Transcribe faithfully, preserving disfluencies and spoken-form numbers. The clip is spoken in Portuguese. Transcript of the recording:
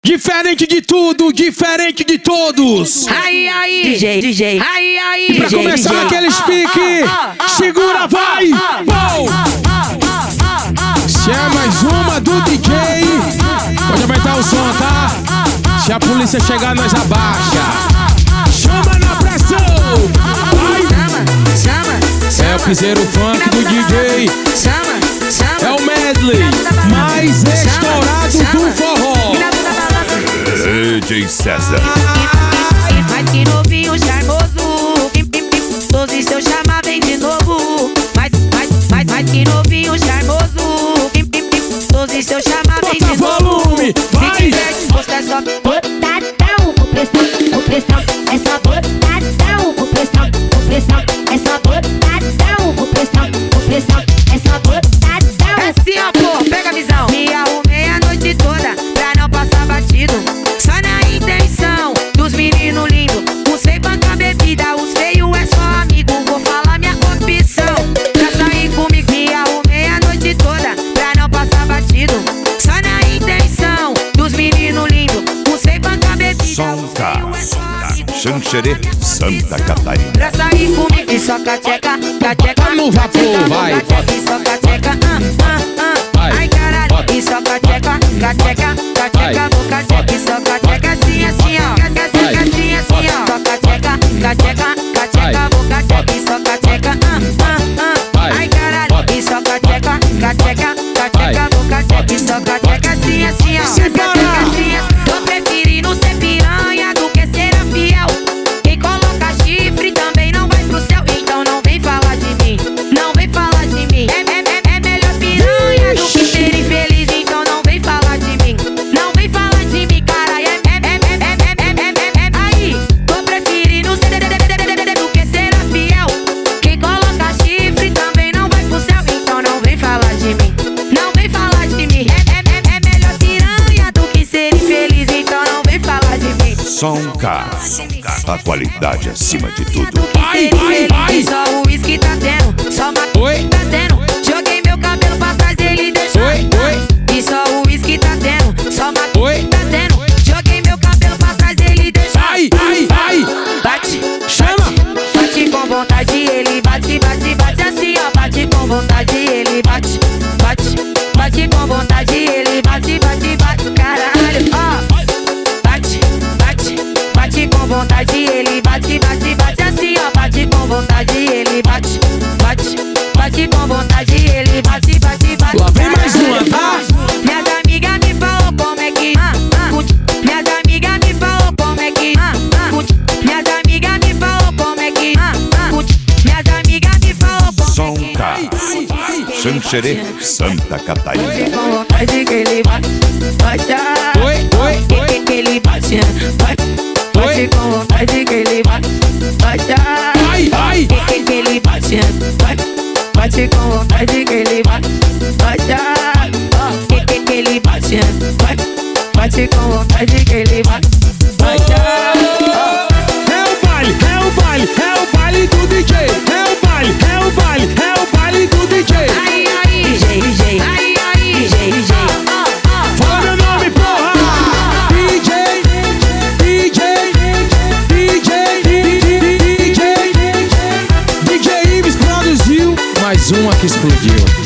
Diferente de tudo, diferente de todos. Aí, aí, D J, D J. aí, aí. E pra D J, começar D J. aqueles pique, segura, vai! Bom! Se é mais uma do D J, pode aumentar o som, tá? Se a polícia chegar, nós abaixa. Chama na pressão! Vai! Chama, chama, É o piseiro funk do D J. chama, chama. É o medley mais estourado do forró. D J César. Mas que novinho charmoso, todos se eu chamar vem de novo. Mas, mas, mas, mas que novinho charmoso, todos se eu chamar vem de novo. Volume, vai! Se quiser mostrar só Botadão, com pressão, com pressão. É só botadão, com pressão, com pressão. É só botadão, com pressão, com pressão. É só botadão. é assim, ó, pô, pega a visão. Me arrumei a noite toda pra não passar batido. Só na intenção dos meninos lindos. Usei banca bebida, os feios é só amigo. Vou falar minha opção pra sair comigo. Me arrumei a noite toda pra não passar batido. Só na intenção dos meninos lindos. Usei banca bebida, Som os K, feios é só amigo. Xanxerê, Santa Catarina. Pra sair comigo e só cateca, cateca, No vapor, cateca, vai, cateca, e só cateca, ah, ah, ah. Vai, Ai caralho, bota, e só cateca, cateca, cateca, vou cateca, e só cateca, assim, assim, ó. Cateca, assim, assim, ó. Só cateca, cateca, cateca, vou cateca, e só cateca, ah, ah, ah. Ai caralho, e só cateca, cateca, cateca, vou cateca, e só cateca, assim, assim, ó. Cateca, assim, assim. Tô preferindo ser piranha do que ser a fiel. Quem coloca chifre também não vai pro céu. Então não vem falar de mim, não vem falar de mim. É, é, é, é melhor piranha do que ser infeliz. Então não vem falar de mim, não vem falar de mim, cara. É, é, é, é, é, é, é, é, é. Aí, tô preferindo ser do que ser a fiel. Quem coloca chifre também não vai pro céu. Então não vem falar de mim, não vem falar de mim. É, é, é, é melhor piranha do que ser infeliz. Então não vem falar de mim. Som K, a qualidade acima de tudo. Vai, vai, vai! Só o uísque tá tendo, só uma Oi? tá tendo. Joguei meu cabelo pra trás, ele deixou. Oi, oi. E só o uísque tá tendo, só uma Oi? tá tendo. Joguei meu cabelo pra trás, ele deixou. Ai, ai, ai! Bate, Chama! bate com vontade, ele bate, bate, bate assim, ó. Bate com vontade, ele bate, bate, bate com vontade, ele bate, bate, bate, caralho, ó. Bate, bate, bate com vontade, ele bate, bate, bate assim, ó. Bate com vontade, ele bate, bate, bate com vontade, ele bate, bate, bate. Lá vem mais uma, tá? Minhas amigas me falou como é que ah, ah, minhas amigas me falou como é que ah, ah, minhas amigas me falou como é que ah, ah, minhas amigas me falou como Som é que K, Xanxerê, Santa Catarina. com vontade que ele bate, bate, ah. Oi, oi, Que, oi. que, que ele bate, bate, Oi. bate com vontade que ele bate, bate, ah. Ai, ai! Que, que, que ele bate, bate, bate com vontade que ele bate, bate, ah. Que, que, que ele bate, bate, bate com vontade que ele bate, bate, ah. É o baile, é o baile, é o baile do D J. É o baile, é o baile, é o baile do D J. Aí, aí, D J, D J. aí, aí, D J, D J. ah, ah, Fala meu nome, porra! D J, D J, D J, D J, D J Ives produziu mais uma que explodiu.